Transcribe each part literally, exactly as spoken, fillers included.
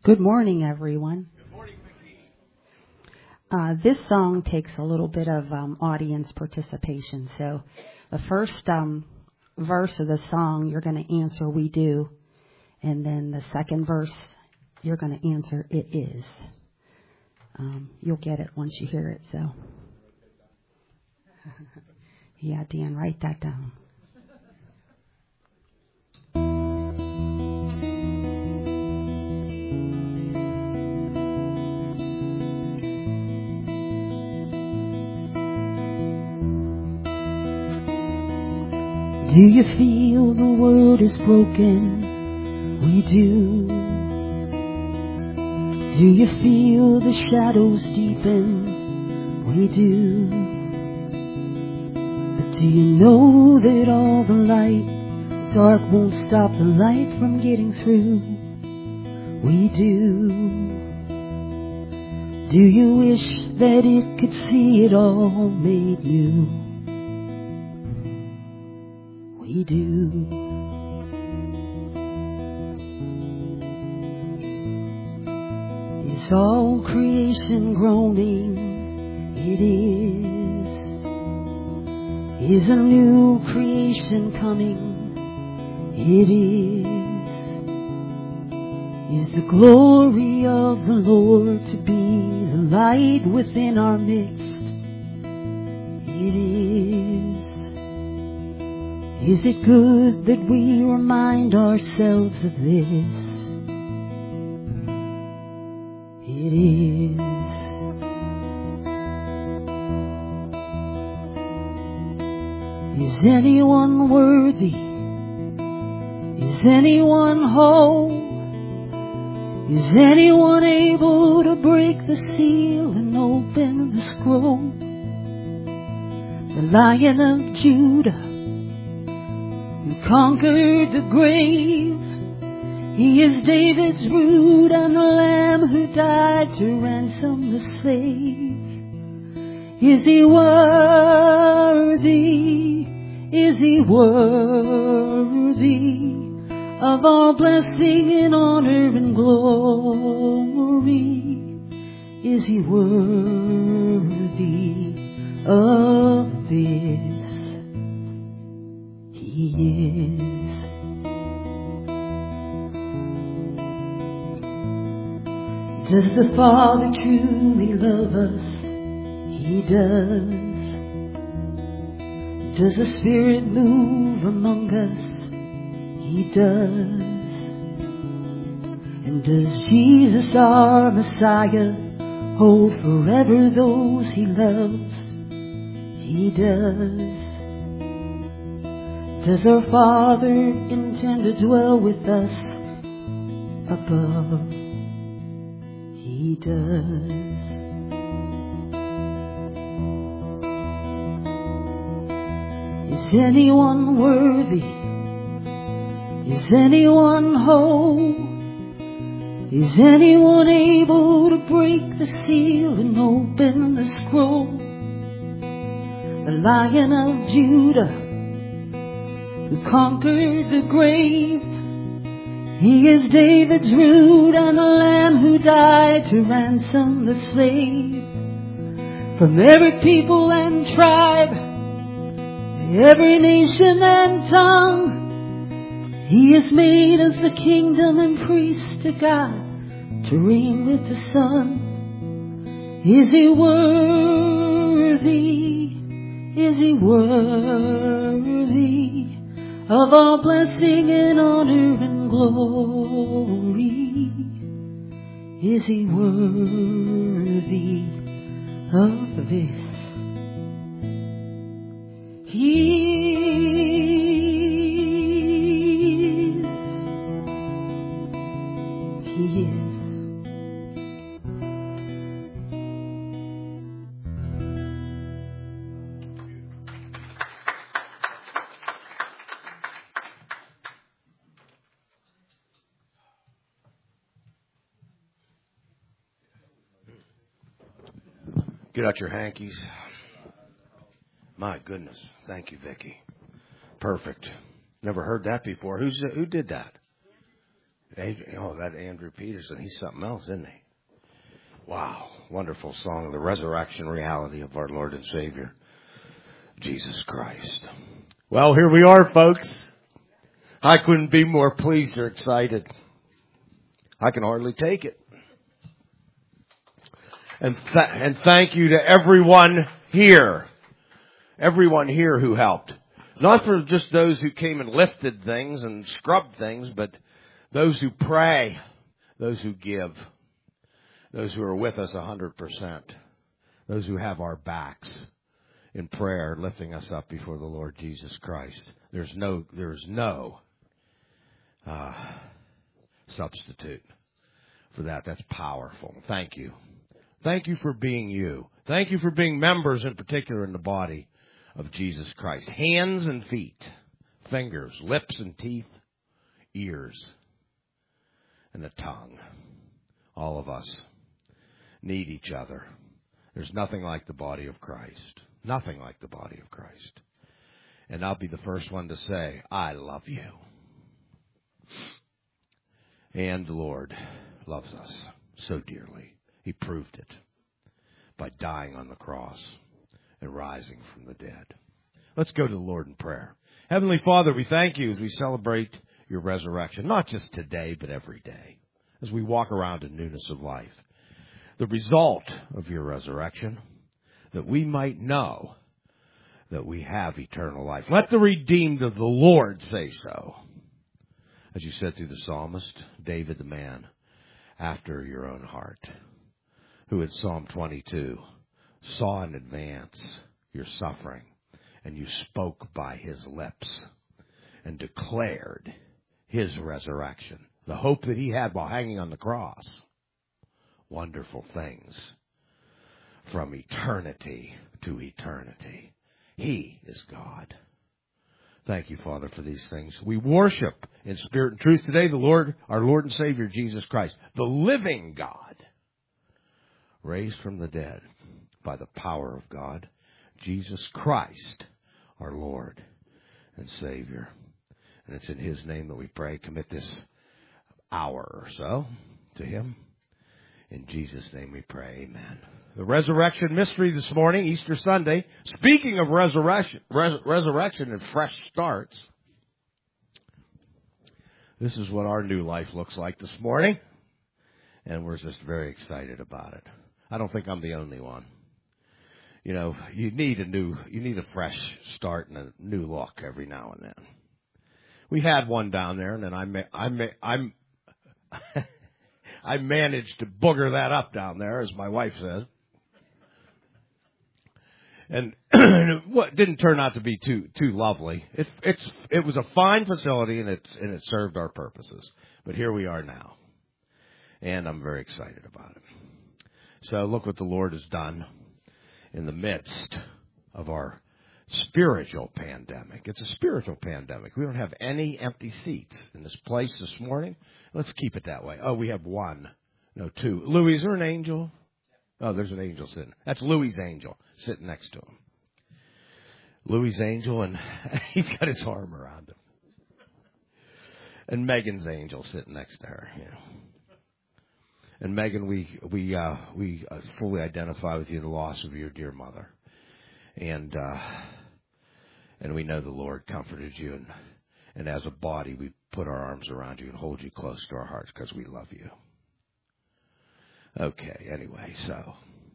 Good morning, everyone. Good morning, Vicki. Uh, this song takes a little bit of um, audience participation. So the first um, verse of the song, you're going to answer, "We do." And then the second verse, you're going to answer, "It is." Um, you'll get it once you hear it. So, yeah, Dan, write that down. Do you feel the world is broken? We do. Do you feel the shadows deepen? We do. But do you know that all the light, dark won't stop the light from getting through? We do. Do you wish that it could see it all made new? We do. Is all creation groaning? It is. Is a new creation coming? It is. Is the glory of the Lord to be the light within our midst? It is. Is it good that we remind ourselves of this? It is. Is anyone worthy? Is anyone whole? Is anyone able to break the seal and open the scroll? The Lion of Judah, who conquered the grave. He is David's root and the Lamb who died to ransom the slave. Is he worthy? Is he worthy of all blessing and honor and glory? Is he worthy of this? He is. Does the Father truly love us? He does. Does the Spirit move among us? He does. And does Jesus, our Messiah, hold forever those he loves? He does. Does our Father intend to dwell with us above? He does. Is anyone worthy? Is anyone whole? Is anyone able to break the seal and open the scroll? The Lion of Judah, who conquered the grave. He is David's root and the Lamb who died to ransom the slave. From every people and tribe, every nation and tongue, he is made as the kingdom and priest to God, to reign with the Son. Is he worthy? Is he worthy of all blessing and honor and glory? Is he worthy of this? He is. He is. Get out your hankies. My goodness. Thank you, Vicki. Perfect. Never heard that before. Who's who did that? Oh, that Andrew Peterson, he's something else, isn't he? Wow, wonderful song, the resurrection reality of our Lord and Savior, Jesus Christ. Well, here we are, folks. I couldn't be more pleased or excited. I can hardly take it. And th- and thank you to everyone here. Everyone here who helped. Not for just those who came and lifted things and scrubbed things, but those who pray, those who give, those who are with us one hundred percent, those who have our backs in prayer, lifting us up before the Lord Jesus Christ. There's no, there's no uh, substitute for that. That's powerful. Thank you. Thank you for being you. Thank you for being members, in particular, in the body of Jesus Christ. Hands and feet, fingers, lips and teeth, ears, and a tongue. All of us need each other. There's nothing like the body of Christ. Nothing like the body of Christ. And I'll be the first one to say, I love you. And the Lord loves us so dearly. He proved it by dying on the cross and rising from the dead. Let's go to the Lord in prayer. Heavenly Father, we thank you as we celebrate your resurrection, not just today, but every day, as we walk around in newness of life. The result of your resurrection, that we might know that we have eternal life. Let the redeemed of the Lord say so. As you said through the psalmist, David, the man after your own heart, who in Psalm twenty-two saw in advance your suffering, and you spoke by his lips and declared his resurrection, the hope that he had while hanging on the cross. Wonderful things from eternity to eternity. He is God. Thank you, Father, for these things. We worship in spirit and truth today the Lord, our Lord and Savior, Jesus Christ, the living God, raised from the dead by the power of God, Jesus Christ, our Lord and Savior. And it's in his name that we pray. Commit this hour or so to him. In Jesus' name we pray. Amen. The resurrection mystery this morning, Easter Sunday. Speaking of resurrection, res- resurrection and fresh starts, this is what our new life looks like this morning. And we're just very excited about it. I don't think I'm the only one. You know, you need a new, you need a fresh start and a new look every now and then. We had one down there, and then I, ma- I, ma- I'm, I managed to booger that up down there, as my wife says. And what didn't turn out to be too too lovely. It, it's it was a fine facility, and it and it served our purposes. But here we are now, and I'm very excited about it. So look what the Lord has done in the midst of our spiritual pandemic. It's a spiritual pandemic. We don't have any empty seats in this place this morning. Let's keep it that way. Oh, we have one. No, two. Louis, is there an angel? Oh, there's an angel sitting. That's Louis' angel sitting next to him. Louis' angel, and he's got his arm around him. And Megan's angel sitting next to her. You know. And Megan, we we uh, we uh, fully identify with you the loss of your dear mother, and uh, and we know the Lord comforted you, and and as a body, we put our arms around you and hold you close to our hearts because we love you. Okay, anyway, so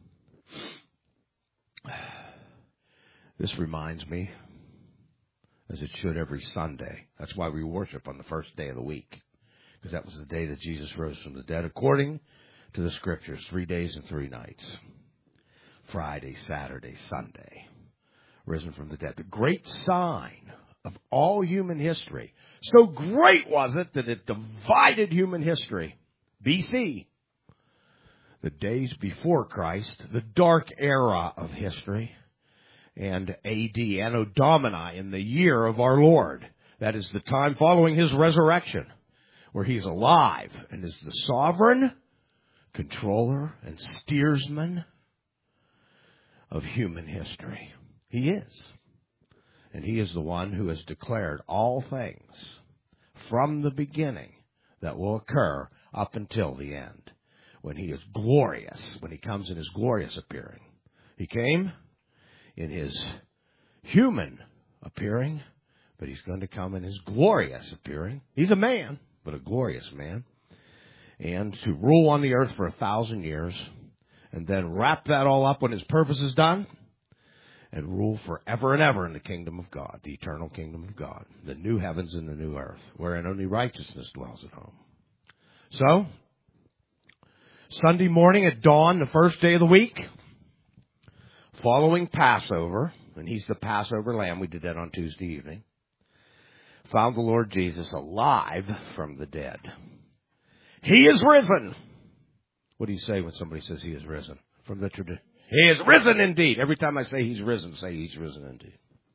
this reminds me, as it should every Sunday. That's why we worship on the first day of the week, because that was the day that Jesus rose from the dead, according to the Scriptures, three days and three nights. Friday, Saturday, Sunday, risen from the dead. The great sign of all human history. So great was it that it divided human history. B C, the days before Christ, the dark era of history, and A D, Anno Domini, in the year of our Lord. That is the time following his resurrection, where he's alive and is the sovereign controller and steersman of human history. He is. And he is the one who has declared all things from the beginning that will occur up until the end, when he is glorious, when he comes in his glorious appearing. He came in his human appearing, but he's going to come in his glorious appearing. He's a man, but a glorious man. And to rule on the earth for a thousand years, and then wrap that all up when his purpose is done, and rule forever and ever in the kingdom of God, the eternal kingdom of God, the new heavens and the new earth, wherein only righteousness dwells at home. So, Sunday morning at dawn, the first day of the week, following Passover, and he's the Passover lamb, we did that on Tuesday evening, found the Lord Jesus alive from the dead. He is risen. What do you say when somebody says he is risen? From the tradition. He is risen indeed. Every time I say he's risen, say he's risen indeed.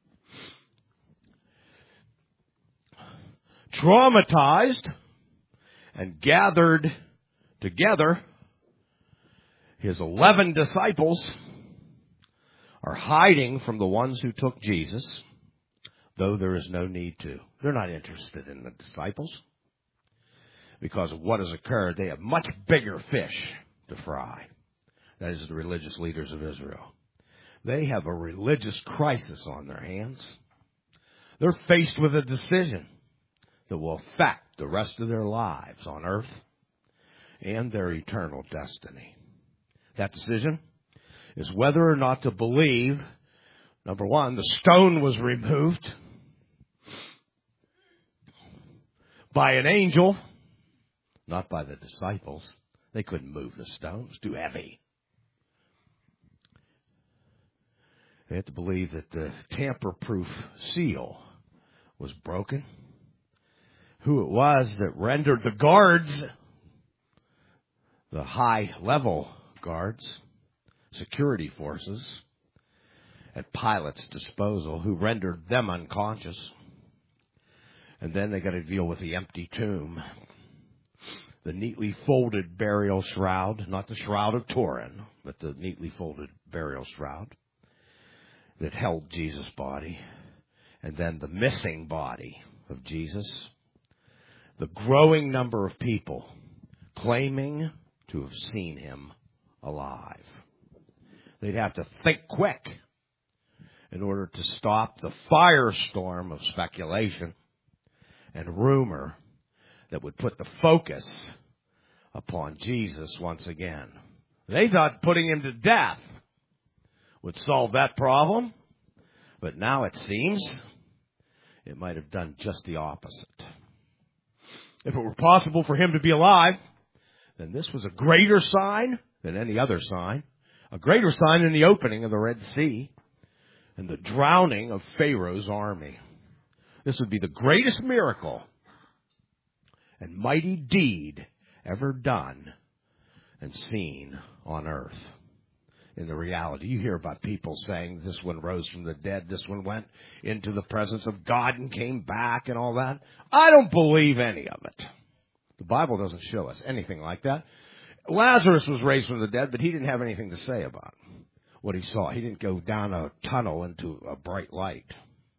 Traumatized and gathered together, his eleven disciples are hiding from the ones who took Jesus, though there is no need to. They're not interested in the disciples. Because of what has occurred, they have much bigger fish to fry. That is the religious leaders of Israel. They have a religious crisis on their hands. They're faced with a decision that will affect the rest of their lives on earth and their eternal destiny. That decision is whether or not to believe, number one, the stone was removed by an angel, not by the disciples. They couldn't move the stone. It was too heavy. They had to believe that the tamper-proof seal was broken. Who it was that rendered the guards, the high-level guards, security forces, at Pilate's disposal, who rendered them unconscious. And then they got to deal with the empty tomb. The neatly folded burial shroud, not the shroud of Turin, but the neatly folded burial shroud that held Jesus' body. And then the missing body of Jesus. The growing number of people claiming to have seen him alive. They'd have to think quick in order to stop the firestorm of speculation and rumor that would put the focus upon Jesus once again. They thought putting him to death would solve that problem, but now it seems it might have done just the opposite. If it were possible for him to be alive, then this was a greater sign than any other sign, a greater sign than the opening of the Red Sea and the drowning of Pharaoh's army. This would be the greatest miracle and mighty deed ever done and seen on earth. In the reality, you hear about people saying this one rose from the dead, this one went into the presence of God and came back and all that. I don't believe any of it. The Bible doesn't show us anything like that. Lazarus was raised from the dead, but he didn't have anything to say about what he saw. He didn't go down a tunnel into a bright light,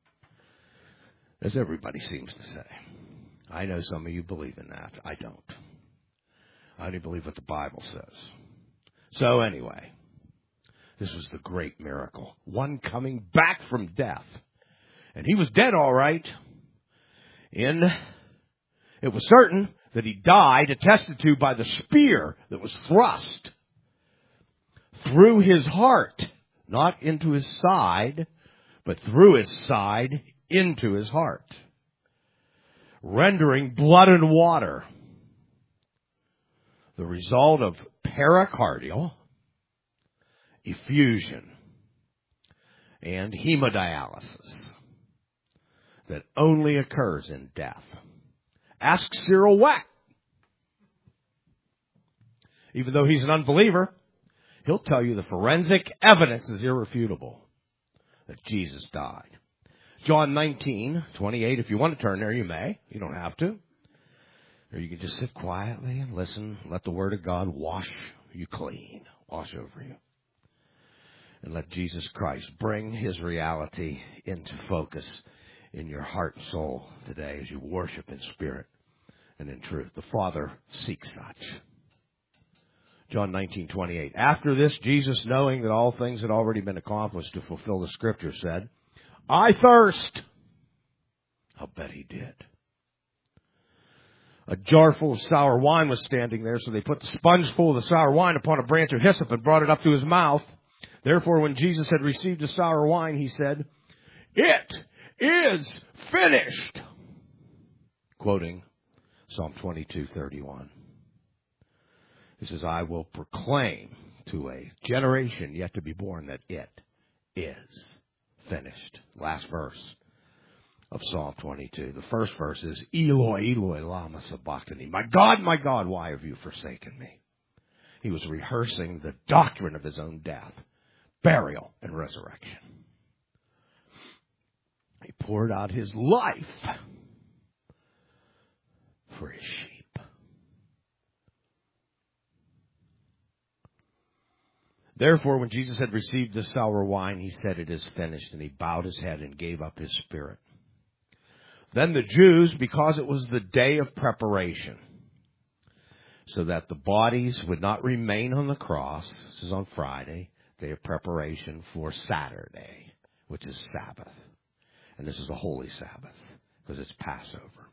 as everybody seems to say. I know some of you believe in that. I don't. I only believe what the Bible says. So anyway, this was the great miracle. One coming back from death. And he was dead all right. And it was certain that he died, attested to by the spear that was thrust through his heart, not into his side, but through his side into his heart, rendering blood and water the result of pericardial effusion and hemodialysis that only occurs in death. Ask Cyril Weck. Even though he's an unbeliever, he'll tell you the forensic evidence is irrefutable that Jesus died. John nineteen twenty-eight, if you want to turn there, you may. You don't have to. Or you can just sit quietly and listen. Let the Word of God wash you clean, wash over you. And let Jesus Christ bring his reality into focus in your heart and soul today as you worship in spirit and in truth. The Father seeks such. John nineteen twenty-eight. After this, Jesus, knowing that all things had already been accomplished to fulfill the Scripture, said, I thirst. I'll bet he did. A jar full of sour wine was standing there, so they put the sponge full of the sour wine upon a branch of hyssop and brought it up to his mouth. Therefore, when Jesus had received the sour wine, he said, It is finished. Quoting Psalm twenty-two thirty-one. He says, I will proclaim to a generation yet to be born that it is finished. Last verse of Psalm twenty-two. The first verse is, Eloi, Eloi, lama sabachthani. My God, my God, why have you forsaken me? He was rehearsing the doctrine of his own death, burial, and resurrection. He poured out his life for his sheep. Therefore, when Jesus had received the sour wine, he said, It is finished, and he bowed his head and gave up his spirit. Then the Jews, because it was the day of preparation, so that the bodies would not remain on the cross, this is on Friday, day of preparation for Saturday, which is Sabbath. And this is a holy Sabbath, because it's Passover.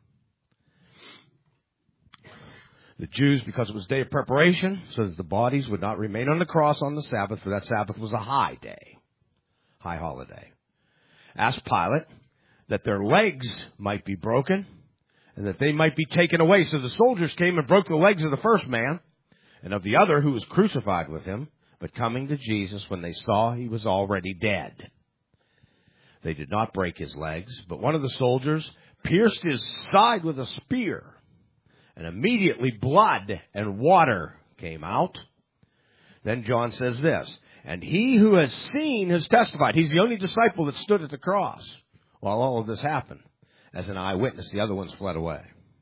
The Jews, because it was day of preparation, so that the bodies would not remain on the cross on the Sabbath, for that Sabbath was a high day, high holiday, asked Pilate that their legs might be broken and that they might be taken away. So the soldiers came and broke the legs of the first man and of the other who was crucified with him, but coming to Jesus when they saw he was already dead. They did not break his legs, but one of the soldiers pierced his side with a spear, and immediately blood and water came out. Then John says this, and he who has seen has testified. He's the only disciple that stood at the cross while all of this happened. As an eyewitness, the other ones fled away.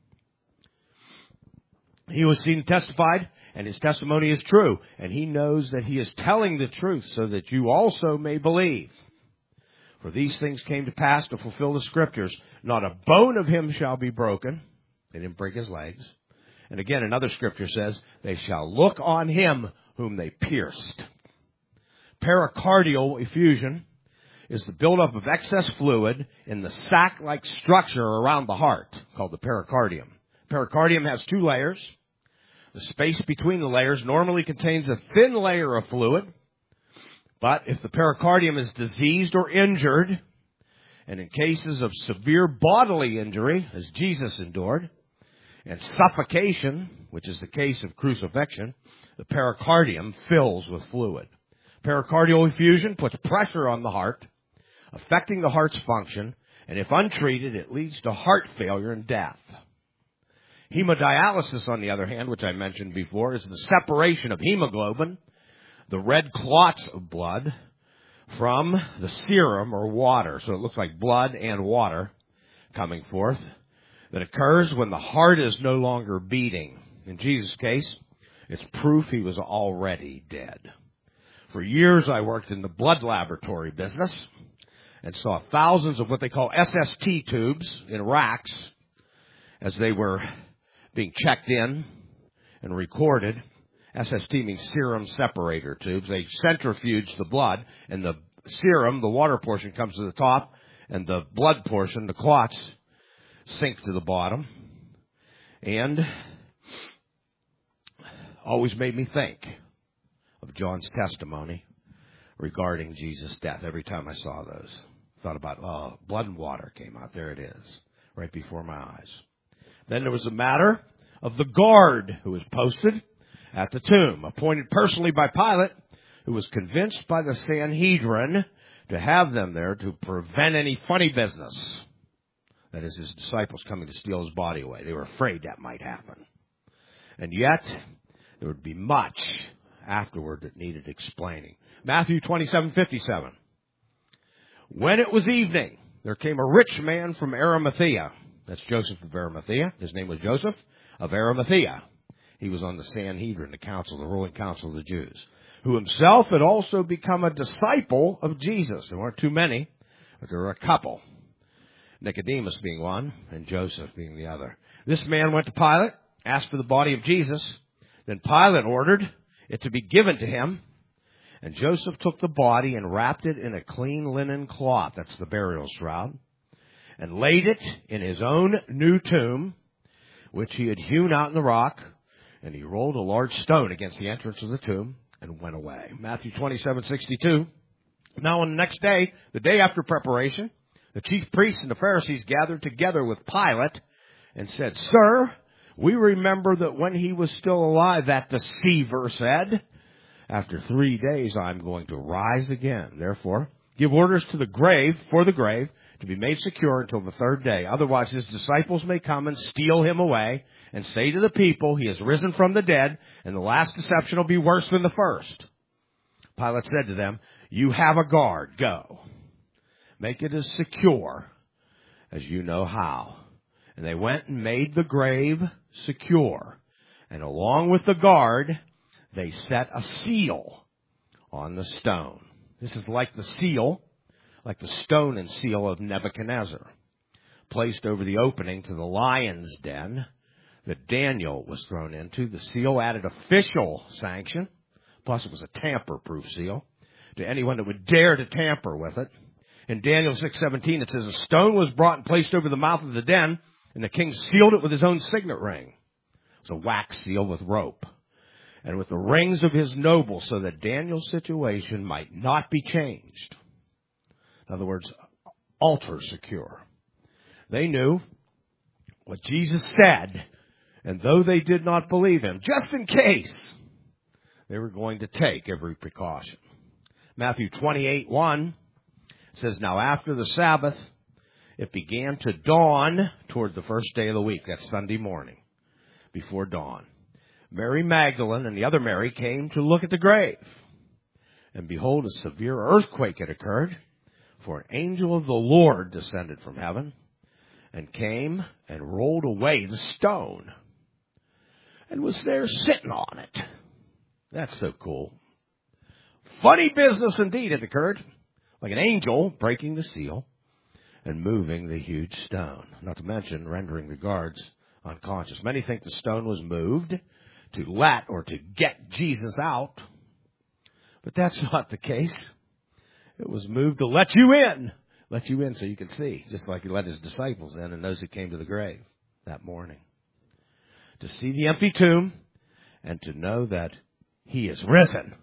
He who has seen testified, and his testimony is true. And he knows that he is telling the truth so that you also may believe. For these things came to pass to fulfill the Scriptures. Not a bone of him shall be broken. They didn't break his legs. And again, another Scripture says, they shall look on him whom they pierced. Pericardial effusion is the buildup of excess fluid in the sac-like structure around the heart, called the pericardium. Pericardium has two layers. The space between the layers normally contains a thin layer of fluid. But if the pericardium is diseased or injured, and in cases of severe bodily injury, as Jesus endured, and suffocation, which is the case of crucifixion, the pericardium fills with fluid. Pericardial effusion puts pressure on the heart, affecting the heart's function, and if untreated, it leads to heart failure and death. Hemodialysis, on the other hand, which I mentioned before, is the separation of hemoglobin, the red clots of blood, from the serum or water. So it looks like blood and water coming forth. That occurs when the heart is no longer beating. In Jesus' case, it's proof he was already dead. For years, I worked in the blood laboratory business and saw thousands of what they call S S T tubes in racks as they were being checked in and recorded. S S T means serum separator tubes. They centrifuge the blood, and the serum, the water portion, comes to the top, and the blood portion, the clots, sink to the bottom. And always made me think of John's testimony regarding Jesus' death. Every time I saw those, thought about, oh, blood and water came out. There it is, right before my eyes. Then there was the matter of the guard who was posted at the tomb, appointed personally by Pilate, who was convinced by the Sanhedrin to have them there to prevent any funny business. That is, his disciples coming to steal his body away. They were afraid that might happen. And yet, there would be much afterward that needed explaining. Matthew twenty-seven fifty-seven. When it was evening, there came a rich man from Arimathea. That's Joseph of Arimathea. His name was Joseph of Arimathea. He was on the Sanhedrin, the council, the ruling council of the Jews, who himself had also become a disciple of Jesus. There weren't too many, but there were a couple. Nicodemus being one, and Joseph being the other. This man went to Pilate, asked for the body of Jesus. Then Pilate ordered it to be given to him. And Joseph took the body and wrapped it in a clean linen cloth, that's the burial shroud, and laid it in his own new tomb, which he had hewn out in the rock. And he rolled a large stone against the entrance of the tomb and went away. Matthew twenty-seven sixty-two. Now on the next day, the day after preparation, the chief priests and the Pharisees gathered together with Pilate and said, Sir, we remember that when he was still alive, that deceiver said, after three days I'm going to rise again. Therefore, give orders to the grave, for the grave, to be made secure until the third day. Otherwise his disciples may come and steal him away and say to the people, he has risen from the dead, and the last deception will be worse than the first. Pilate said to them, You have a guard. Go. Make it as secure as you know how. And they went and made the grave secure. And along with the guard, they set a seal on the stone. This is like the seal, like the stone and seal of Nebuchadnezzar, placed over the opening to the lion's den that Daniel was thrown into. The seal added official sanction, plus it was a tamper-proof seal, to anyone that would dare to tamper with it. In Daniel six seventeen, it says, A stone was brought and placed over the mouth of the den, and the king sealed it with his own signet ring. It was a wax seal with rope, and with the rings of his nobles, so that Daniel's situation might not be changed. In other words, ultra secure. They knew what Jesus said, and though they did not believe him, just in case, they were going to take every precaution. Matthew twenty-eight one says, Now after the Sabbath, it began to dawn toward the first day of the week. That's Sunday morning, before dawn. Mary Magdalene and the other Mary came to look at the grave. And behold, a severe earthquake had occurred, for an angel of the Lord descended from heaven and came and rolled away the stone and was there sitting on it. That's so cool. Funny business indeed had occurred, like an angel breaking the seal and moving the huge stone, not to mention rendering the guards unconscious. Many think the stone was moved to let or to get Jesus out, but that's not the case. It was moved to let you in, let you in so you can see, just like he let his disciples in and those who came to the grave that morning. To see the empty tomb and to know that he is risen.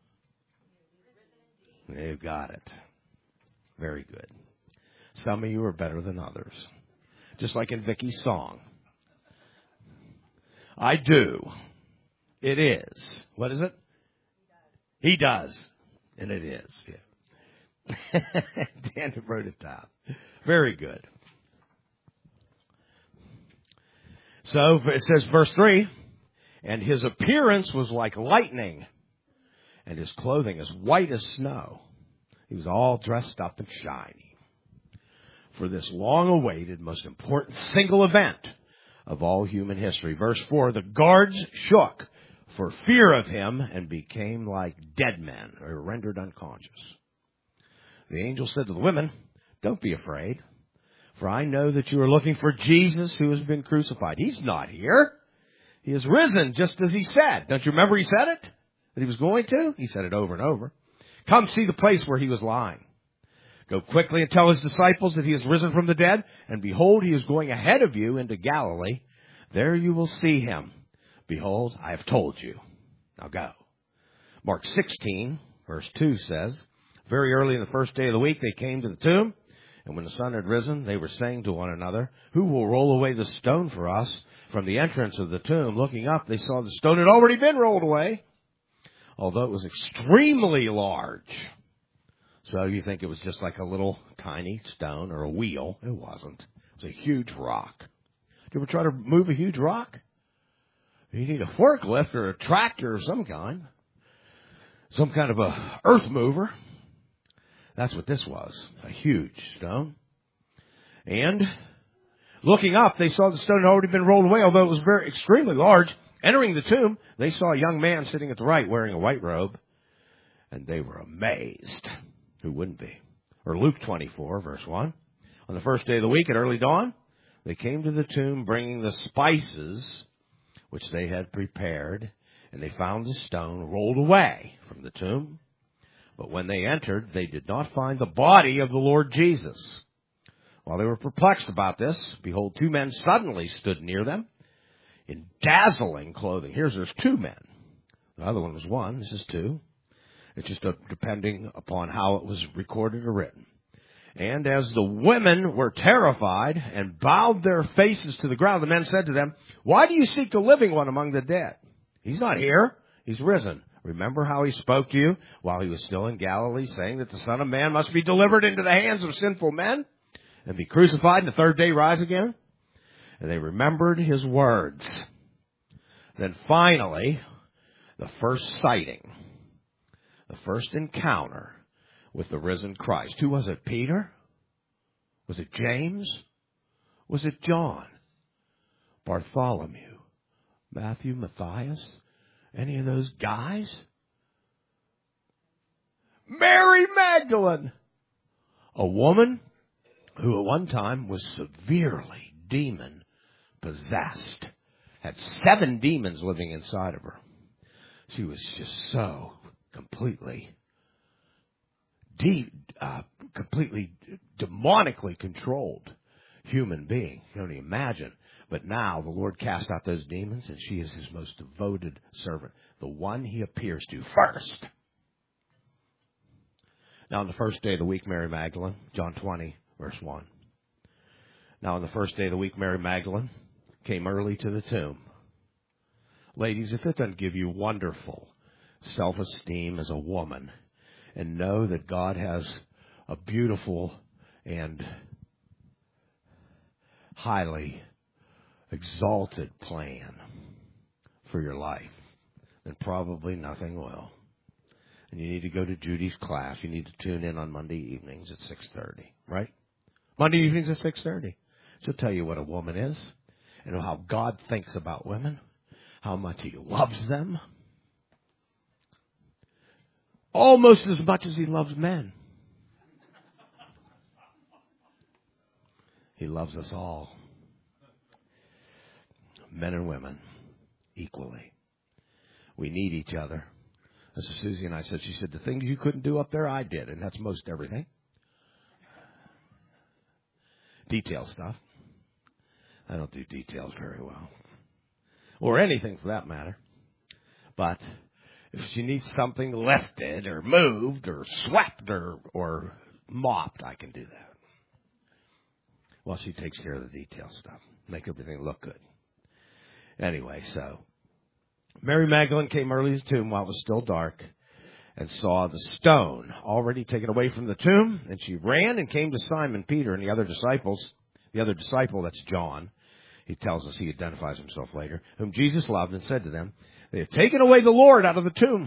They've got it. Very good. Some of you are better than others. Just like in Vicky's song. I do. It is. What is it? He does. And it is. Yeah. Dan wrote it down. Very good. So it says, verse three, and his appearance was like lightning, and his clothing as white as snow. He was all dressed up and shiny. For this long-awaited, most important single event of all human history. Verse four, the guards shook for fear of him and became like dead men, or rendered unconscious. The angel said to the women, don't be afraid, for I know that you are looking for Jesus who has been crucified. He's not here. He is risen, just as he said. Don't you remember he said it? That he was going to? He said it over and over. Come see the place where he was lying. Go quickly and tell his disciples that he is risen from the dead. And behold, he is going ahead of you into Galilee. There you will see him. Behold, I have told you. Now go. Mark sixteen, verse two says, very early in the first day of the week, they came to the tomb. And when the sun had risen, they were saying to one another, who will roll away the stone for us from the entrance of the tomb? Looking up, they saw the stone had already been rolled away, although it was extremely large. So you think it was just like a little tiny stone or a wheel. It wasn't. It was a huge rock. Do you ever try to move a huge rock? You need a forklift or a tractor of some kind. Some kind of a earth mover. That's what this was. A huge stone. And looking up, they saw the stone had already been rolled away, although it was very extremely large. Entering the tomb, they saw a young man sitting at the right wearing a white robe. And they were amazed. Who wouldn't be? Or Luke twenty-four, verse one. On the first day of the week at early dawn, they came to the tomb bringing the spices which they had prepared, and they found the stone rolled away from the tomb. But when they entered, they did not find the body of the Lord Jesus. While they were perplexed about this, behold, two men suddenly stood near them in dazzling clothing. Here's there's two men. The other one was one. This is two. It's just a, depending upon how it was recorded or written. And as the women were terrified and bowed their faces to the ground, the men said to them, "Why do you seek the living one among the dead? He's not here. He's risen. Remember how he spoke to you while he was still in Galilee, saying that the Son of Man must be delivered into the hands of sinful men and be crucified and the third day rise again?" And they remembered his words. Then finally, the first sighting, the first encounter with the risen Christ. Who was it? Peter? Was it James? Was it John? Bartholomew? Matthew? Matthias? Any of those guys? Mary Magdalene, a woman who at one time was severely demon possessed, had seven demons living inside of her. She was just so completely, de- uh, completely demonically controlled human being. You can only imagine. But now the Lord cast out those demons, and she is his most devoted servant, the one he appears to first. Now on the first day of the week, Mary Magdalene, John twenty, verse one. Now on the first day of the week, Mary Magdalene came early to the tomb. Ladies, if it doesn't give you wonderful self-esteem as a woman, and know that God has a beautiful and highly exalted plan for your life, then probably nothing will. And you need to go to Judy's class. You need to tune in on Monday evenings at six thirty, right? Monday evenings at six thirty. She'll tell you what a woman is and how God thinks about women, how much he loves them, almost as much as he loves men. He loves us all, men and women, equally. We need each other. As Susie and I said, she said, the things you couldn't do up there, I did, and that's most everything. Detail stuff. I don't do details very well. Or anything for that matter. But if she needs something lifted or moved or swept or, or mopped, I can do that. Well, she takes care of the detail stuff. Make everything look good. Anyway, so Mary Magdalene came early to the tomb while it was still dark and saw the stone already taken away from the tomb. And she ran and came to Simon Peter and the other disciples. The other disciple, that's John. He tells us, he identifies himself later, whom Jesus loved, and said to them, "They have taken away the Lord out of the tomb,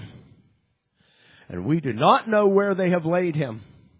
and we do not know where they have laid him."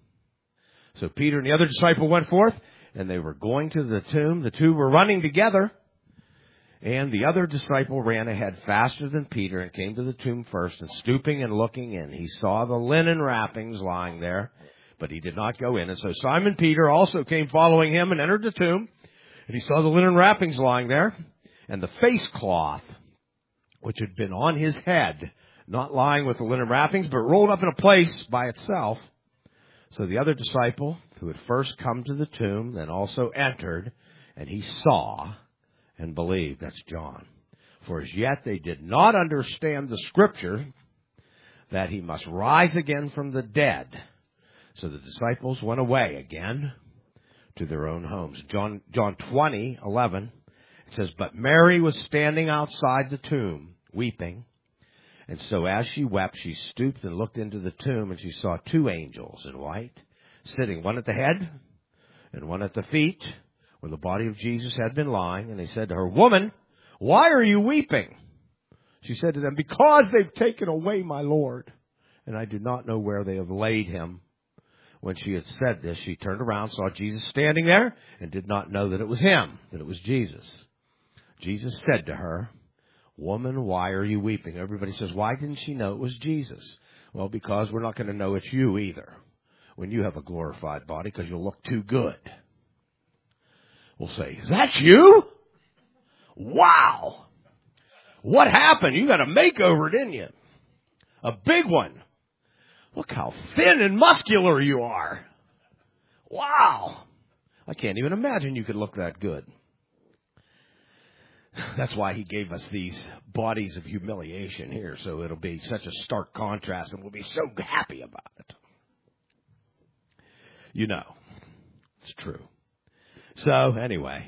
So Peter and the other disciple went forth, and they were going to the tomb. The two were running together. And the other disciple ran ahead faster than Peter and came to the tomb first, and stooping and looking in, he saw the linen wrappings lying there, but he did not go in. And so Simon Peter also came following him and entered the tomb, and he saw the linen wrappings lying there, and the face cloth, which had been on his head, not lying with the linen wrappings, but rolled up in a place by itself. So the other disciple, who had first come to the tomb, then also entered, and he saw and believed. That's John. For as yet they did not understand the scripture that he must rise again from the dead. So the disciples went away again to their own homes. John, John twenty, eleven, it says, "But Mary was standing outside the tomb, weeping. And so as she wept, she stooped and looked into the tomb, and she saw two angels in white, sitting, one at the head and one at the feet, where the body of Jesus had been lying. And they said to her, 'Woman, why are you weeping?' She said to them, 'Because they've taken away my Lord, and I do not know where they have laid him.' When she had said this, she turned around, saw Jesus standing there, and did not know that it was him, that it was Jesus. Jesus said to her, 'Woman, why are you weeping?'" Everybody says, "Why didn't she know it was Jesus?" Well, because we're not going to know it's you either when you have a glorified body, because you'll look too good. will say, is that you? Wow. What happened? You got a makeover, didn't you? A big one. Look how thin and muscular you are. Wow. I can't even imagine you could look that good. That's why he gave us these bodies of humiliation here, so it'll be such a stark contrast, and we'll be so happy about it. You know, it's true. So, anyway,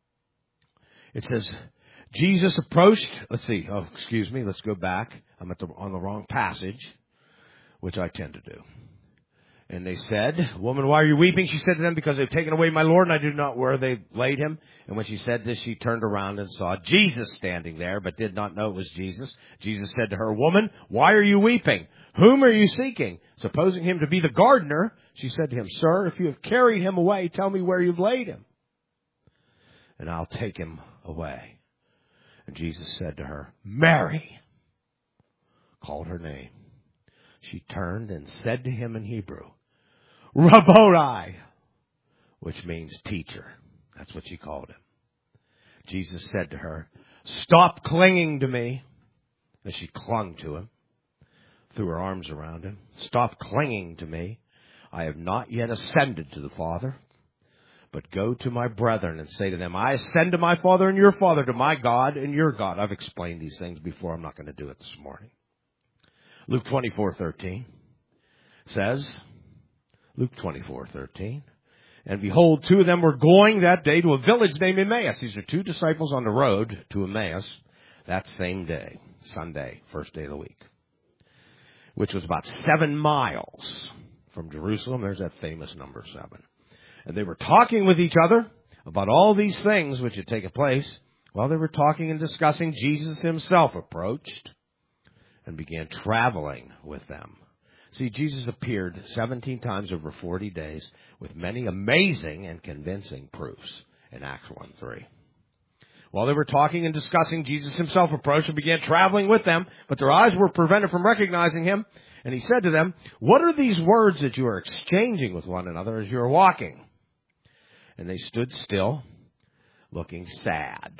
it says, Jesus approached, let's see, oh, excuse me, let's go back. I'm at the, on the wrong passage, which I tend to do. And they said, woman, why are you weeping? She said to them, because they've taken away my Lord, and I do not know where they laid him. And when she said this, she turned around and saw Jesus standing there, but did not know it was Jesus. Jesus said to her, woman, why are you weeping? Whom are you seeking? Supposing him to be the gardener, she said to him, sir, if you have carried him away, tell me where you've laid him, and I'll take him away. And Jesus said to her, Mary, called her name. She turned and said to him in Hebrew, Rabboni, which means teacher. That's what she called him. Jesus said to her, stop clinging to me. As she clung to him, threw her arms around him. Stop clinging to me. I have not yet ascended to the Father, but go to my brethren and say to them, I ascend to my Father and your Father, to my God and your God. I've explained these things before. I'm not going to do it this morning. Luke twenty-four thirteen says, Luke twenty-four thirteen, and behold, two of them were going that day to a village named Emmaus. These are two disciples on the road to Emmaus that same day, Sunday, first day of the week, which was about seven miles from Jerusalem. There's that famous number seven. And they were talking with each other about all these things which had taken place. While they were talking and discussing, Jesus himself approached and began traveling with them. See, Jesus appeared seventeen times over forty days with many amazing and convincing proofs in Acts one three. While they were talking and discussing, Jesus himself approached and began traveling with them, but their eyes were prevented from recognizing him. And he said to them, what are these words that you are exchanging with one another as you are walking? And they stood still, looking sad.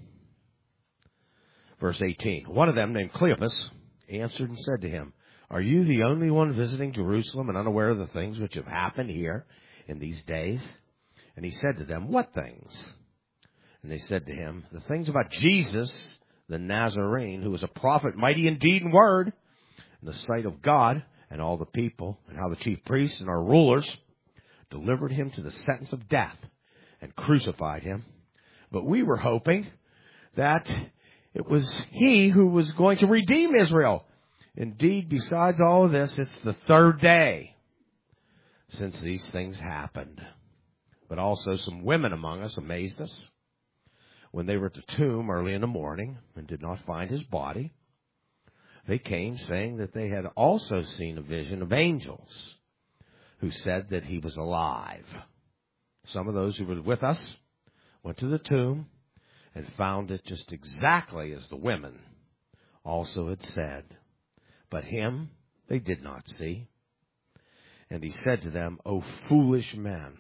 Verse eighteen, one of them, named Cleopas, answered and said to him, are you the only one visiting Jerusalem and unaware of the things which have happened here in these days? And he said to them, what things? And they said to him, the things about Jesus, the Nazarene, who was a prophet, mighty in deed and word, in the sight of God and all the people, and how the chief priests and our rulers delivered him to the sentence of death and crucified him. But we were hoping that it was he who was going to redeem Israel. Indeed, besides all of this, it's the third day since these things happened. But also some women among us amazed us when they were at the tomb early in the morning and did not find his body. They came saying that they had also seen a vision of angels who said that he was alive. Some of those who were with us went to the tomb and found it just exactly as the women also had said. But him they did not see. And he said to them, O foolish men,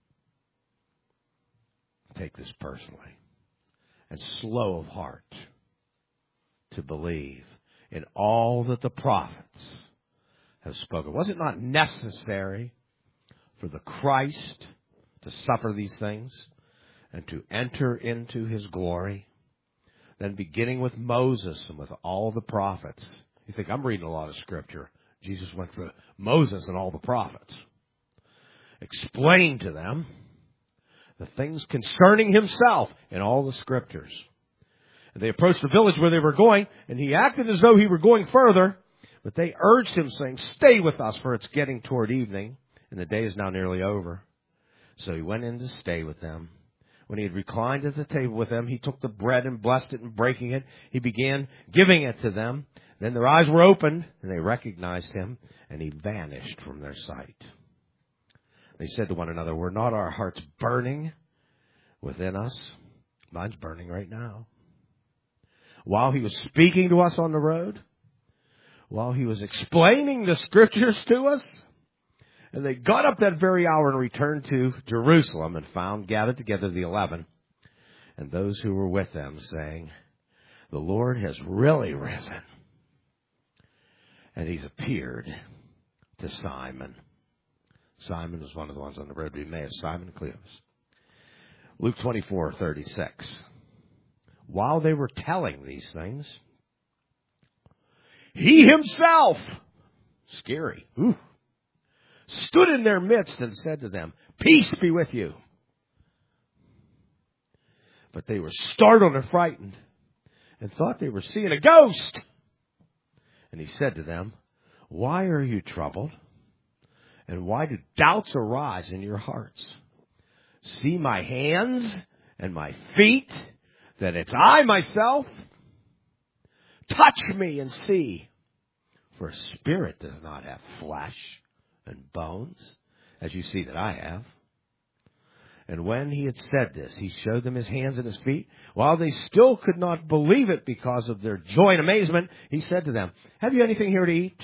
take this personally, and slow of heart to believe in all that the prophets have spoken. Was it not necessary for the Christ to suffer these things and to enter into his glory? Then beginning with Moses and with all the prophets. You think I'm reading a lot of scripture. Jesus went through Moses and all the prophets. Explained to them the things concerning himself in all the scriptures. And they approached the village where they were going, and he acted as though he were going further. But they urged him, saying, stay with us, for it's getting toward evening, and the day is now nearly over. So he went in to stay with them. When he had reclined at the table with them, he took the bread and blessed it, and breaking it, he began giving it to them. Then their eyes were opened, and they recognized him, and he vanished from their sight. They said to one another, were not our hearts burning within us? Mine's burning right now. While he was speaking to us on the road, while he was explaining the scriptures to us, And they got up that very hour and returned to Jerusalem and found gathered together the eleven and those who were with them, saying, the Lord has really risen, and he's appeared to Simon. Simon was one of the ones on the road to Emmaus, Simon and Cleopas. Luke twenty-four thirty-six. While they were telling these things, he himself, scary, ooh, stood in their midst and said to them, peace be with you. But they were startled and frightened and thought they were seeing a ghost. And he said to them, why are you troubled? And why do doubts arise in your hearts? See my hands and my feet, that it's I myself? Touch me and see. For a spirit does not have flesh and bones, as you see that I have. And when he had said this, he showed them his hands and his feet. While they still could not believe it because of their joy and amazement, he said to them, have you anything here to eat?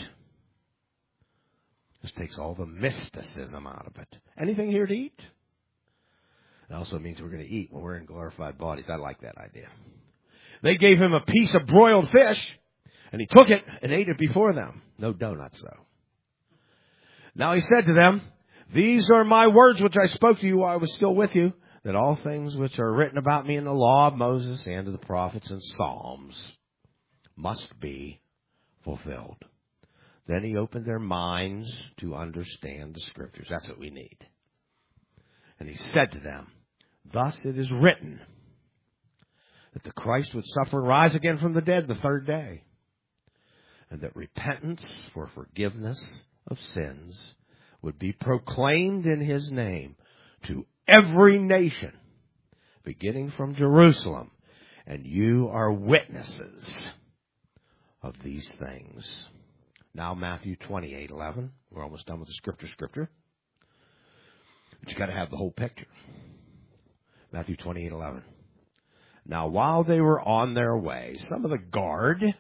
This takes all the mysticism out of it. Anything here to eat? It also means we're going to eat when we're in glorified bodies. I like that idea. They gave him a piece of broiled fish, and he took it and ate it before them. No donuts, though. Now he said to them, these are my words which I spoke to you while I was still with you, that all things which are written about me in the law of Moses and of the prophets and Psalms must be fulfilled. Then he opened their minds to understand the Scriptures. That's what we need. And he said to them, thus it is written that the Christ would suffer and rise again from the dead the third day, and that repentance for forgiveness of sins would be proclaimed in his name to every nation, beginning from Jerusalem. And you are witnesses of these things. Now Matthew twenty-eight eleven. We're almost done with the scripture scripture. But you got to have the whole picture. Matthew twenty-eight eleven. Now while they were on their way, some of the guard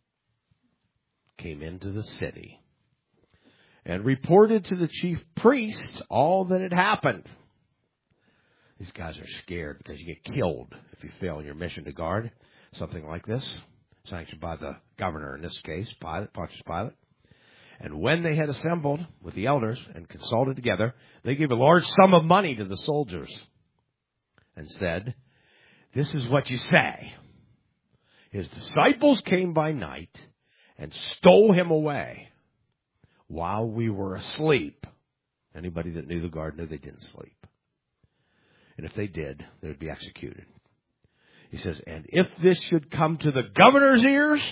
came into the city and reported to the chief priests all that had happened. These guys are scared because you get killed if you fail in your mission to guard something like this, sanctioned by the governor in this case, Pilate, Pontius Pilate. And when they had assembled with the elders and consulted together, they gave a large sum of money to the soldiers and said, this is what you say. His disciples came by night and stole him away while we were asleep. Anybody that knew the guard knew they didn't sleep. And if they did, they would be executed. He says, and if this should come to the governor's ears,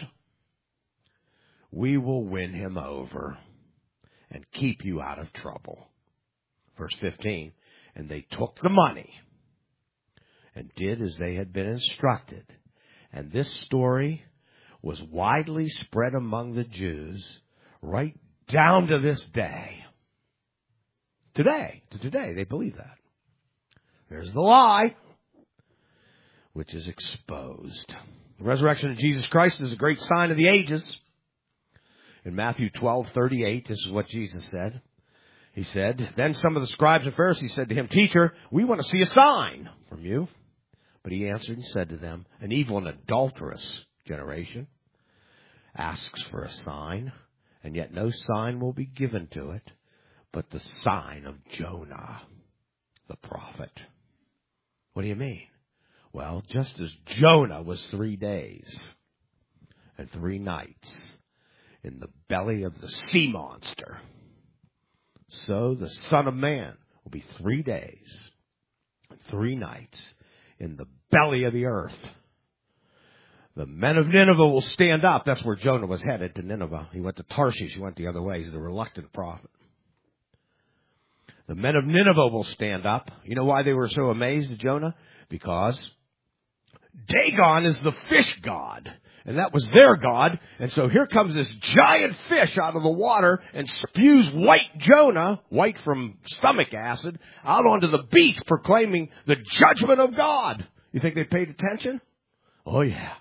we will win him over and keep you out of trouble. Verse fifteen, and they took the money and did as they had been instructed. And this story was widely spread among the Jews right down to this day. Today, to today, they believe that. There's the lie, which is exposed. The resurrection of Jesus Christ is a great sign of the ages. In Matthew twelve thirty-eight, this is what Jesus said. He said, then some of the scribes and Pharisees said to him, teacher, we want to see a sign from you. But he answered and said to them, an evil and adulterous generation asks for a sign, and yet no sign will be given to it, but the sign of Jonah, the prophet. What do you mean? Well, just as Jonah was three days and three nights in the belly of the sea monster, so the Son of Man will be three days and three nights in the belly of the earth. The men of Nineveh will stand up. That's where Jonah was headed, to Nineveh. He went to Tarshish. He went the other way. He's a reluctant prophet. The men of Nineveh will stand up. You know why they were so amazed at Jonah? Because Dagon is the fish god, and that was their god. And so here comes this giant fish out of the water and spews white Jonah, white from stomach acid, out onto the beach, proclaiming the judgment of God. You think they paid attention? Oh, yeah.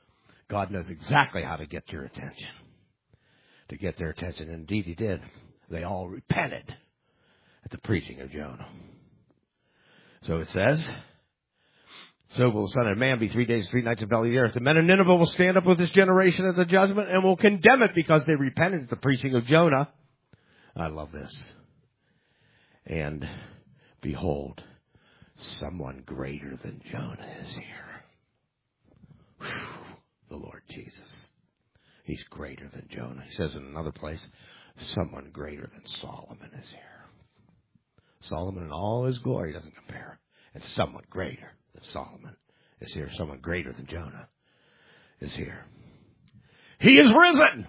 God knows exactly how to get your attention, to get their attention. Indeed, he did. They all repented at the preaching of Jonah. So it says, so will the Son of Man be three days, three nights in the belly of the earth. The men of Nineveh will stand up with this generation as a judgment and will condemn it because they repented at the preaching of Jonah. I love this. And behold, someone greater than Jonah is here. Whew, the Lord Jesus. He's greater than Jonah. He says in another place, someone greater than Solomon is here. Solomon in all his glory doesn't compare. And someone greater than Solomon is here. Someone greater than Jonah is here. He is risen.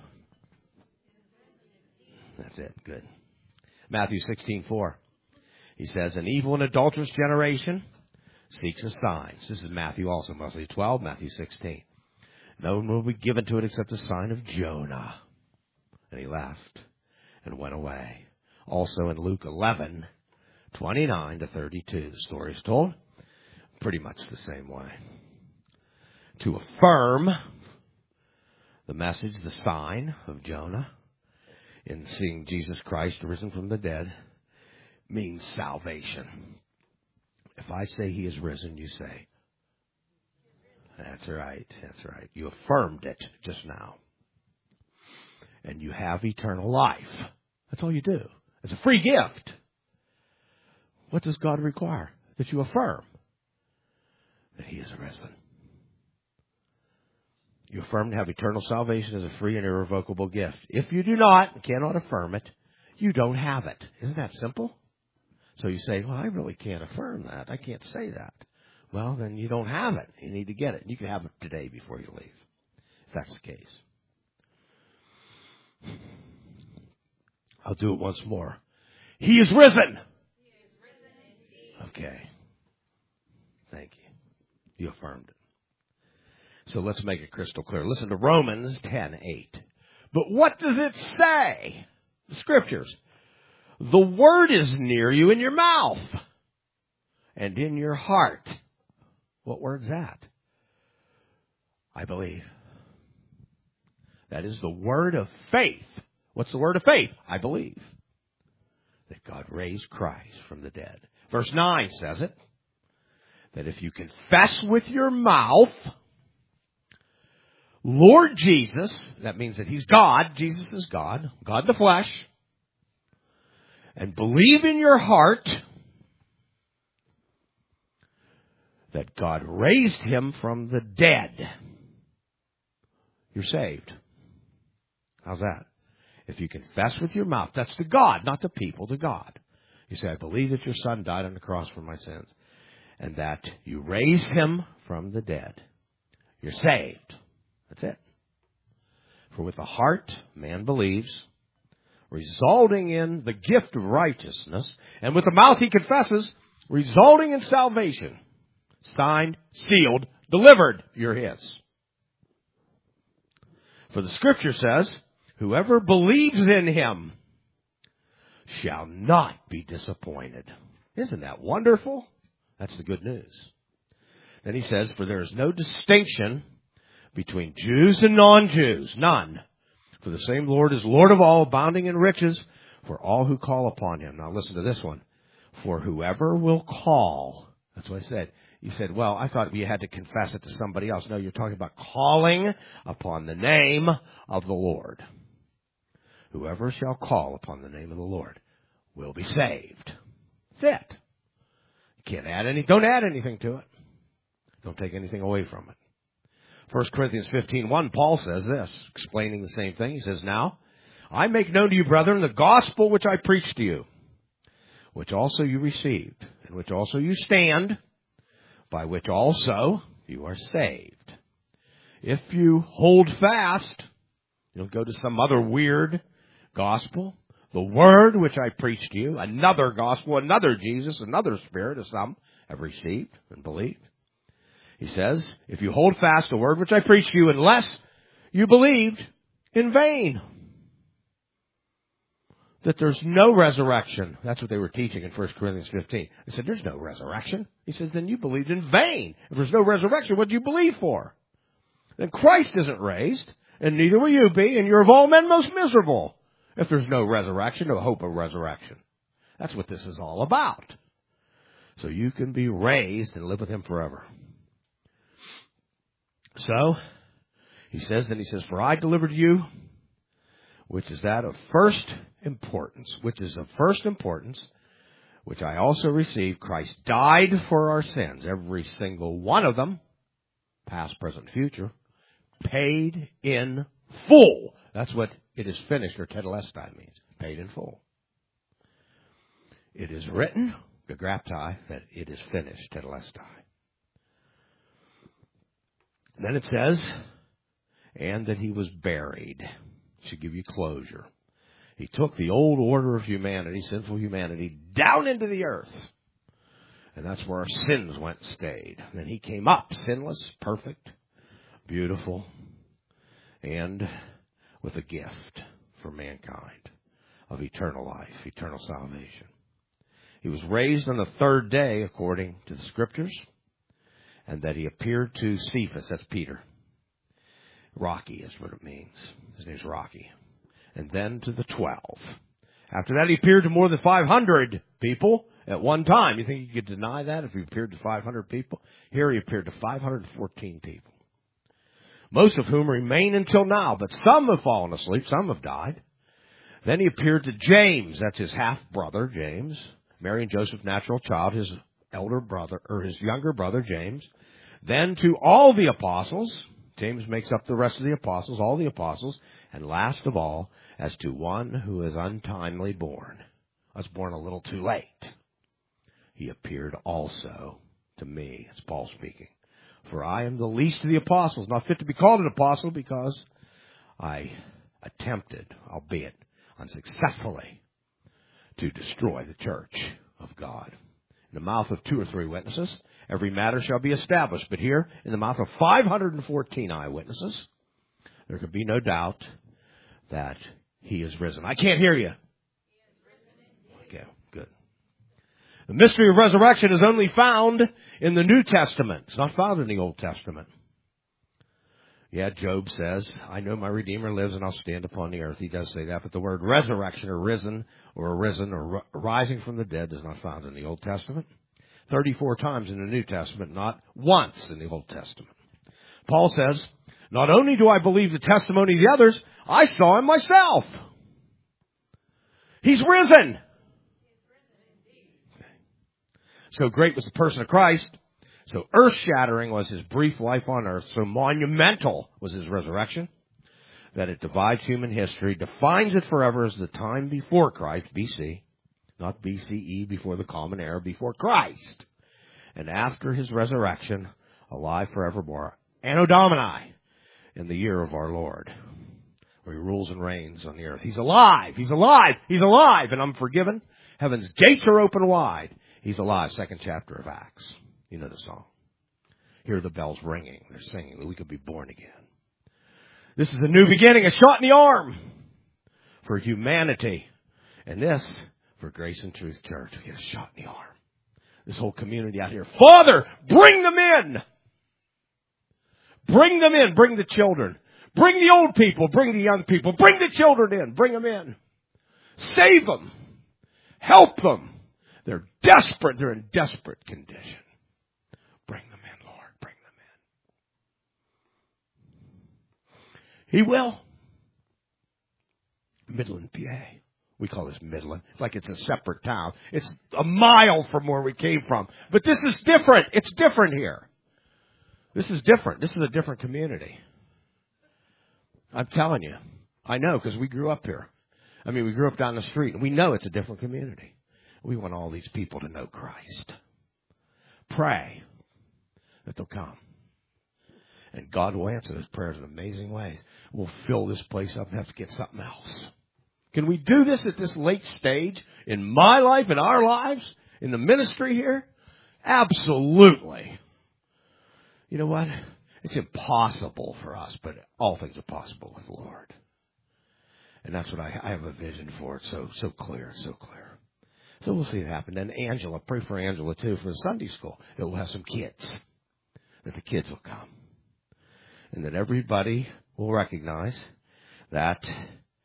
That's it. Good. Matthew sixteen four. He says, an evil and adulterous generation seeks a sign. This is Matthew also, Matthew twelve, Matthew sixteen. No one will be given to it except the sign of Jonah. And he left and went away. Also in Luke eleven, twenty-nine to thirty-two, the story is told pretty much the same way. To affirm the message, the sign of Jonah in seeing Jesus Christ risen from the dead means salvation. If I say he is risen, you say, that's right, that's right. You affirmed it just now. And you have eternal life. That's all you do. It's a free gift. What does God require? That you affirm that he is risen. You affirm to have eternal salvation as a free and irrevocable gift. If you do not, cannot affirm it, you don't have it. Isn't that simple? So you say, well, I really can't affirm that. I can't say that. Well, then you don't have it. You need to get it. You can have it today before you leave, if that's the case. I'll do it once more. He is risen. He is risen. Okay. Thank you. You affirmed it. So let's make it crystal clear. Listen to Romans ten eight. But what does it say? The scriptures. The word is near you in your mouth and in your heart. What word's that? I believe. That is the word of faith. What's the word of faith? I believe that God raised Christ from the dead. Verse nine says it, that if you confess with your mouth, Lord Jesus, that means that he's God, Jesus is God, God in the flesh, and believe in your heart that God raised him from the dead, you're saved. How's that? If you confess with your mouth, that's to God, not to people, to God. You say, I believe that your son died on the cross for my sins, and that you raised him from the dead. You're saved. That's it. For with the heart, man believes, resulting in the gift of righteousness, and with the mouth he confesses, resulting in salvation. Signed, sealed, delivered, you're his. For the scripture says, whoever believes in him shall not be disappointed. Isn't that wonderful? That's the good news. Then he says, for there is no distinction between Jews and non-Jews. None. For the same Lord is Lord of all, abounding in riches for all who call upon him. Now listen to this one. For whoever will call. That's what I said. You said, well, I thought you had to confess it to somebody else. No, you're talking about calling upon the name of the Lord. Whoever shall call upon the name of the Lord will be saved. That's it. You can't add any, don't add anything to it. Don't take anything away from it. First Corinthians fifteen one, Paul says this, explaining the same thing. He says, now, I make known to you, brethren, the gospel which I preached to you, which also you received, in which also you stand, by which also you are saved. If you hold fast, you don't go to some other weird gospel, the word which I preached to you, another gospel, another Jesus, another spirit, as some have received and believed. He says, if you hold fast the word which I preached to you, unless you believed in vain. That there's no resurrection. That's what they were teaching in First Corinthians fifteen. They said, there's no resurrection. He says, then you believed in vain. If there's no resurrection, what do you believe for? Then Christ isn't raised, and neither will you be, and you're of all men most miserable. If there's no resurrection, no hope of resurrection. That's what this is all about. So you can be raised and live with him forever. So, he says, then he says, for I delivered to you, which is that of first importance, which is of first importance, which I also received. Christ died for our sins, every single one of them, past, present, future, paid in full. That's what it is finished, or tetelestai means, paid in full. It is written, the graptai, that it is finished, tetelestai. Then it says, and that he was buried. Should give you closure. He took the old order of humanity, sinful humanity, down into the earth. And that's where our sins went and stayed. And then he came up, sinless, perfect, beautiful, and with a gift for mankind of eternal life, eternal salvation. He was raised on the third day, according to the Scriptures, and that he appeared to Cephas, that's Peter. Rocky is what it means. His name's Rocky. And then to the twelve. After that, he appeared to more than five hundred people at one time. You think you could deny that if he appeared to five hundred people? Here he appeared to five hundred fourteen people. Most of whom remain until now, but some have fallen asleep, some have died. Then he appeared to James, that's his half-brother, James. Mary and Joseph's natural child, his elder brother, or his younger brother, James. Then to all the apostles. James makes up the rest of the apostles, all the apostles. And last of all, as to one who is untimely born. I was born a little too late. He appeared also to me, it's Paul speaking. For I am the least of the apostles, not fit to be called an apostle, because I attempted, albeit unsuccessfully, to destroy the church of God. In the mouth of two or three witnesses, every matter shall be established. But here, in the mouth of five hundred fourteen eyewitnesses, there could be no doubt that he is risen. I can't hear you. Okay, good. The mystery of resurrection is only found in the New Testament. It's not found in the Old Testament. Yeah, Job says, I know my Redeemer lives and I'll stand upon the earth. He does say that, but the word resurrection or risen or arisen or rising from the dead is not found in the Old Testament. thirty-four times in the New Testament, not once in the Old Testament. Paul says, not only do I believe the testimony of the others, I saw him myself. He's risen. Okay. So great was the person of Christ. So earth-shattering was his brief life on earth. So monumental was his resurrection that it divides human history, defines it forever as the time before Christ, B C, not B C E, before the common era, before Christ. And after his resurrection, alive forevermore. Anno Domini, in the year of our Lord, where he rules and reigns on the earth. He's alive. He's alive. He's alive. And I'm forgiven. Heaven's gates are open wide. He's alive. Second chapter of Acts. You know the song. Hear the bells ringing. They're singing that we could be born again. This is a new beginning, a shot in the arm for humanity. And this, for Grace and Truth Church, we get a shot in the arm. This whole community out here. Father, bring them in. Bring them in. Bring the children. Bring the old people. Bring the young people. Bring the children in. Bring them in. Save them. Help them. They're desperate. They're in desperate condition. Bring them in, Lord. Bring them in. He will. Midland, P A. We call this Midland. It's like it's a separate town. It's a mile from where we came from. But this is different. It's different here. This is different. This is a different community. I'm telling you. I know because we grew up here. I mean, we grew up down the street. And we know it's a different community. We want all these people to know Christ. Pray that they'll come. And God will answer those prayers in amazing ways. We'll fill this place up and have to get something else. Can we do this at this late stage in my life, in our lives, in the ministry here? Absolutely. You know what? It's impossible for us, but all things are possible with the Lord. And that's what I, I have a vision for. It's so, so clear, so clear. So we'll see it happen. And Angela, pray for Angela too, for the Sunday school. It will have some kids. That the kids will come. And that everybody will recognize that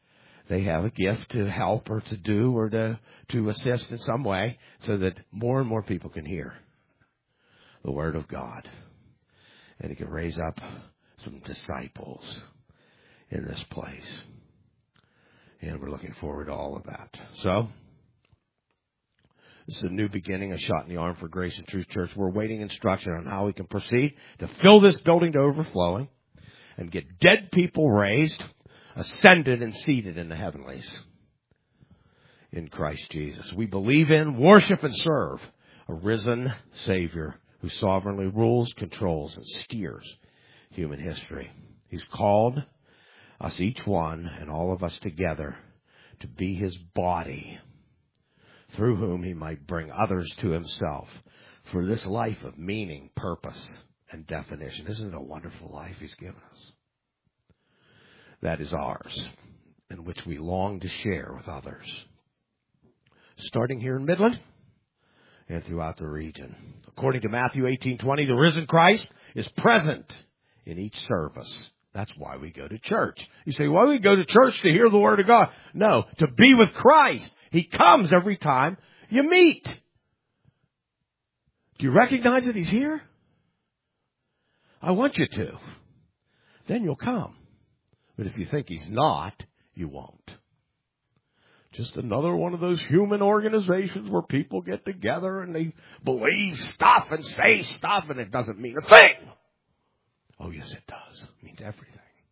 they have a gift to help or to do or to, to assist in some way so that more and more people can hear the Word of God. And He can raise up some disciples in this place. And we're looking forward to all of that. So, this is a new beginning, a shot in the arm for Grace and Truth Church. We're waiting instruction on how we can proceed to fill this building to overflowing and get dead people raised, ascended, and seated in the heavenlies in Christ Jesus. We believe in, worship, and serve a risen Savior who sovereignly rules, controls, and steers human history. He's called us, each one, and all of us together, to be His body, through whom He might bring others to Himself for this life of meaning, purpose, and definition. Isn't it a wonderful life He's given us? That is ours, in which we long to share with others. Starting here in Midland and throughout the region. According to Matthew eighteen twenty, the risen Christ is present in each service. That's why we go to church. You say, why do we go to church? To hear the Word of God? No, to be with Christ. He comes every time you meet. Do you recognize that He's here? I want you to. Then you'll come. But if you think He's not, you won't. Just another one of those human organizations where people get together and they believe stuff and say stuff and it doesn't mean a thing. Oh, yes, it does. It means everything.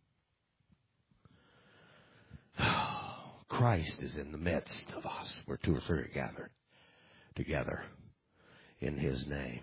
Christ is in the midst of us where two or three are gathered together in His name.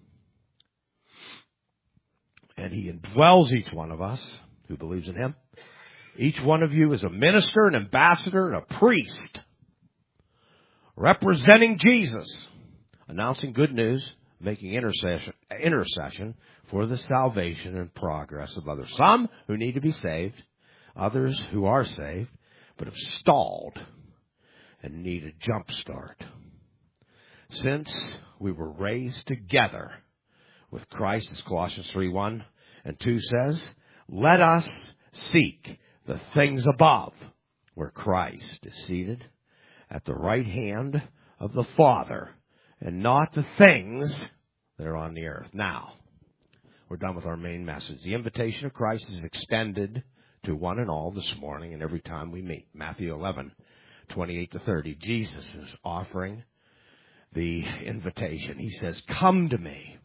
And He indwells each one of us who believes in Him. Each one of you is a minister, an ambassador, and a priest representing Jesus, announcing good news, making intercession, intercession for the salvation and progress of others. Some who need to be saved, others who are saved, but have stalled and need a jump start. Since we were raised together with Christ, as Colossians three one and two says, let us seek the things above, where Christ is seated at the right hand of the Father, and not the things that are on the earth. Now, we're done with our main message. The invitation of Christ is extended to one and all this morning and every time we meet. Matthew eleven, twenty-eight to thirty. Jesus is offering the invitation. He says, come to me.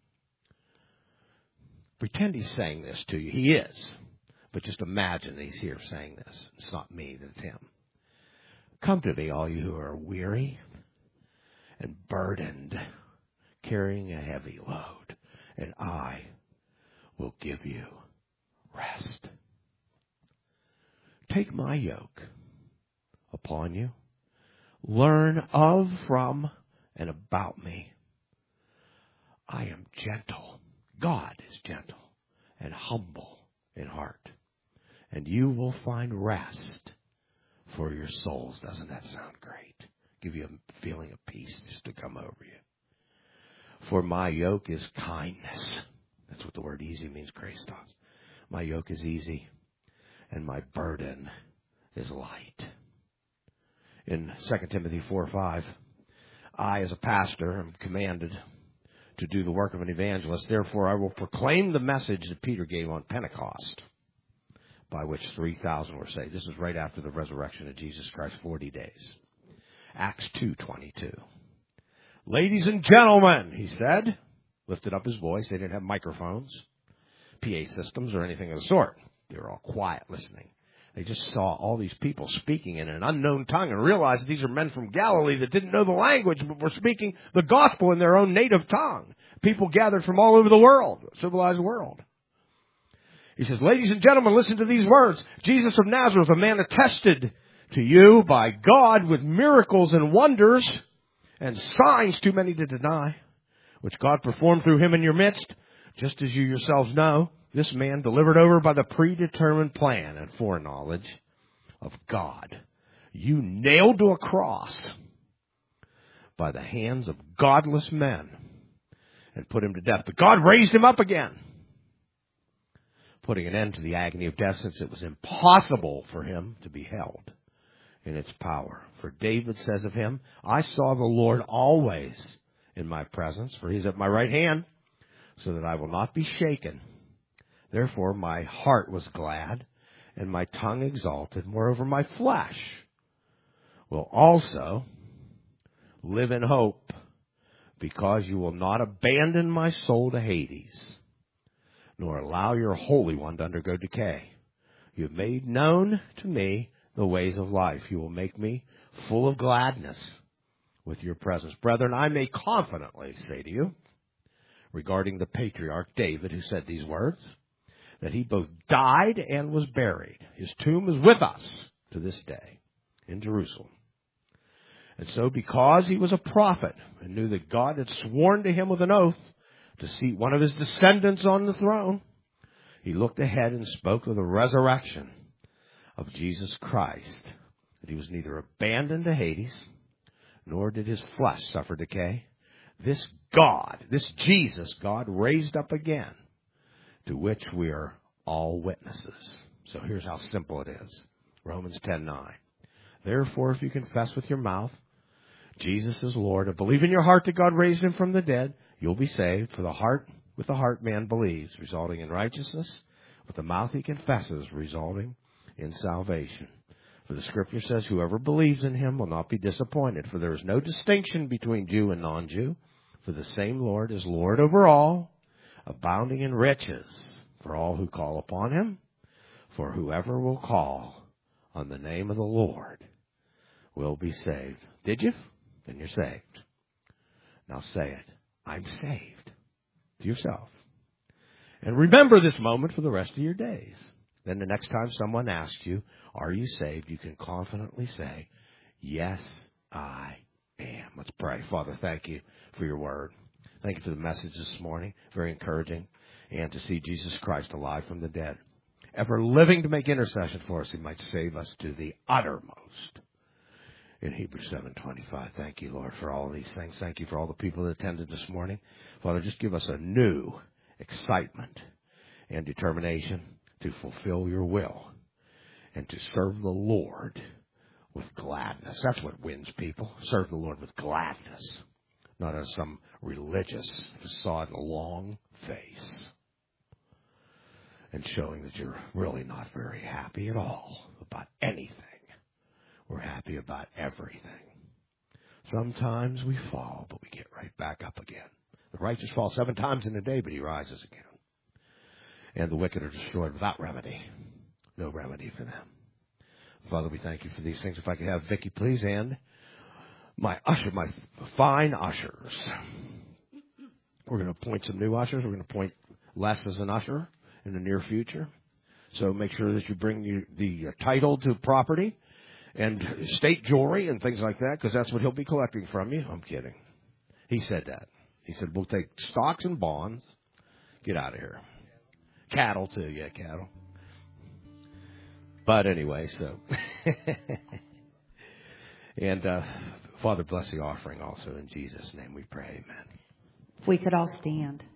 Pretend He's saying this to you. He is. But just imagine He's here saying this. It's not me, it's Him. Come to me, all you who are weary and burdened, carrying a heavy load, and I will give you rest. Take my yoke upon you. Learn of, from, and about me. I am gentle. God is gentle and humble in heart. And you will find rest for your souls. Doesn't that sound great? Give you a feeling of peace just to come over you. For my yoke is kindness. That's what the word easy means, grace does. My yoke is easy and my burden is light. In Second Timothy four five, I as a pastor am commanded to do the work of an evangelist. Therefore, I will proclaim the message that Peter gave on Pentecost, by which three thousand were saved. This is right after the resurrection of Jesus Christ, forty days. Acts two twenty-two. Ladies and gentlemen, he said, lifted up his voice. They didn't have microphones, P A systems, or anything of the sort. They were all quiet listening. They just saw all these people speaking in an unknown tongue and realized that these are men from Galilee that didn't know the language but were speaking the gospel in their own native tongue. People gathered from all over the world, civilized world. He says, ladies and gentlemen, listen to these words. Jesus of Nazareth, a man attested to you by God with miracles and wonders and signs too many to deny, which God performed through him in your midst, just as you yourselves know. This man delivered over by the predetermined plan and foreknowledge of God, you nailed to a cross by the hands of godless men and put him to death. But God raised him up again, putting an end to the agony of death, since it was impossible for him to be held in its power. For David says of him, I saw the Lord always in my presence, for he is at my right hand, so that I will not be shaken. Therefore my heart was glad, and my tongue exalted. Moreover, my flesh will also live in hope, because you will not abandon my soul to Hades, nor allow your Holy One to undergo decay. You have made known to me the ways of life. You will make me full of gladness with your presence. Brethren, I may confidently say to you, regarding the patriarch David, who said these words, that he both died and was buried. His tomb is with us to this day in Jerusalem. And so, because he was a prophet and knew that God had sworn to him with an oath to seat one of his descendants on the throne, he looked ahead and spoke of the resurrection of Jesus Christ, that he was neither abandoned to Hades, nor did his flesh suffer decay. This God, this Jesus, God raised up again, to which we are all witnesses. So here's how simple it is. Romans ten nine. Therefore, if you confess with your mouth Jesus is Lord, and believe in your heart that God raised him from the dead, you'll be saved. For the heart, with the heart man believes, resulting in righteousness. With the mouth he confesses, resulting in salvation. For the Scripture says, whoever believes in him will not be disappointed. For there is no distinction between Jew and non-Jew. For the same Lord is Lord over all, abounding in riches for all who call upon him. For whoever will call on the name of the Lord will be saved. Did you? Then you're saved. Now say it. I'm saved. To yourself. And remember this moment for the rest of your days. Then the next time someone asks you, are you saved? You can confidently say, yes, I am. Let's pray. Father, thank you for your word. Thank you for the message this morning. Very encouraging. And to see Jesus Christ alive from the dead, ever living to make intercession for us, he might save us to the uttermost. In Hebrews seven twenty-five, thank you, Lord, for all of these things. Thank you for all the people that attended this morning. Father, just give us a new excitement and determination to fulfill your will and to serve the Lord with gladness. That's what wins people. Serve the Lord with gladness, not as some religious facade and a long face, and showing that you're really not very happy at all about anything. We're happy about everything. Sometimes we fall, but we get right back up again. The righteous fall seven times in a day, but he rises again. And the wicked are destroyed without remedy. No remedy for them. Father, we thank you for these things. If I could have Vicki, please, and my usher, my fine ushers. We're going to appoint some new ushers. We're going to appoint Les as an usher in the near future. So make sure that you bring you the title to property and state jewelry and things like that, because that's what he'll be collecting from you. I'm kidding. He said that. He said, we'll take stocks and bonds. Get out of here. Cattle, too. Yeah, cattle. But anyway, so. and uh, Father, bless the offering also. In Jesus' name we pray. Amen. If we could all stand.